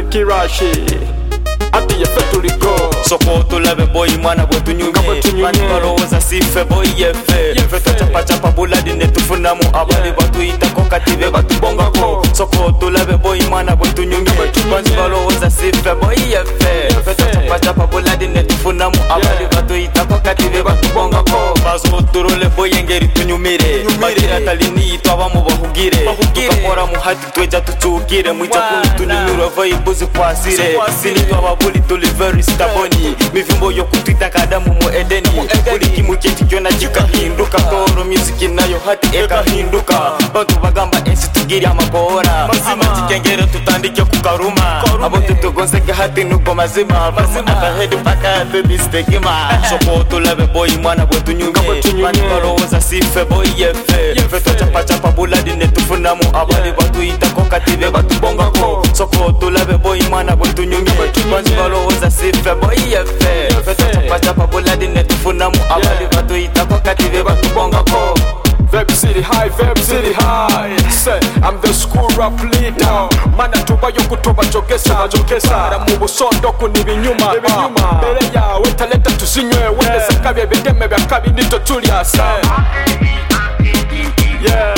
Kirashi ati yefe tuliko soko tulabe boy mwana bwetunyumye mani balowoza sife boy yefe tochapachapa buladi netufunamu abali batuyitako kative batubongako soko tulabe boy mwana bwetunyumye mani balowoza sife boy yefe tochapachapa buladi netufunamu abali batuyitako kative batubongako bazo turole boy engeri tunyumire bagira talini twabamo bahugire tukakora muhati tweja tucukire mwica kutunyumira vibe zikwasire sini twababuli tuli very staboni mivimbo yo kutwita kadamu mu edeni kuri kimuketi kyona kikahinduka toro music nayo hati ekahinduka bantu bagamba ensi tugiri amabora amakengere tutandike kukaruma abo tutugonseke hati nuko mazima ahead paka baby stegima soko tulabe boy mwana bwetunyumye mani balowoza sife boy yefe tochapachapa buladi netufunamu abali batuyitako kative batubongako soko tulabe boy mwana bwetunyumye mani balowoza sife boy yefe tochapachapa buladi netufunamu abali batuyitako kative batubongako Veb City High Say, I'm the school rap leader Mana tubayo kutoba jokesa Ara mu busondo kunibinyuma Bere yawe talenta tusinywe Wende sakabye bideme bya kabi nito tulia Say Yeah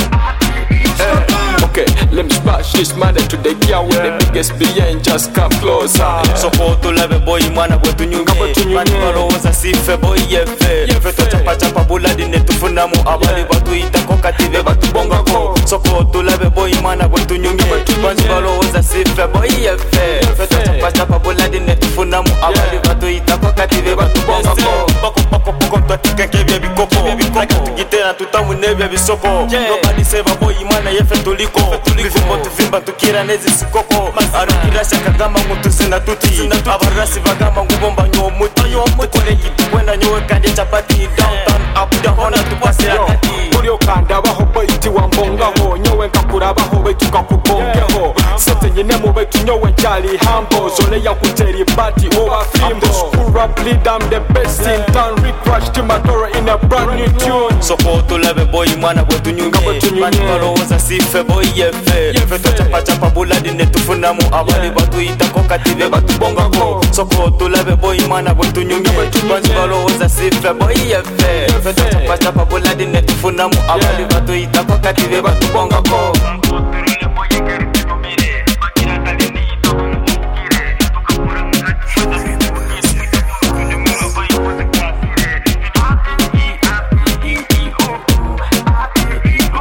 Okay, let me smash this money to the gear with the biggest BN, just come closer. Soko tulabe boy mwana bwetunyumye mani balowoza sife boy yefe tochapachapa buladi netufunamu abali batuyitako kative batubongako soko tulabe boy mwana bwetunyumye mani balowoza sife boy yefe tochapachapa buladi netufunamu abali batuyitako kative batubongako poko twatikakebya bikoko tugitera tutamune bisoko nobody save boy mwana yefe tuliko bivimbo tuvimba tukira nezi sikoko arukirasha kagamba ngutuzina tuti abarasi bagamba ngubomba nyomuti tukore gitukwenda nyowe kanje chapati downtown up the hona tupase akati Uriyo kanda baho baiti wambongaho nyowe nkakurabaho baitu kakubongeho sete nyine mu baitu nyowe njali hambo zole ya kuteri bati over fimbo school rap lead I'm the best in town recrash to my door in a brand new tune soko tulabe boy mwana bwetunyumye mani balowoza sife boy yefe tochapachapa buladi netufunamu abali batuyitako kative batubongako soko tulabe boy mwana bwetunyumye mani balowoza sife boy yefe tochapachapa buladi netufunamu abali batuyitako kative batubongako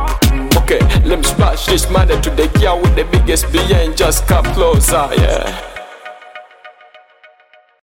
Okay, let me smash this money to the gear with the biggest BN, just come closer, yeah.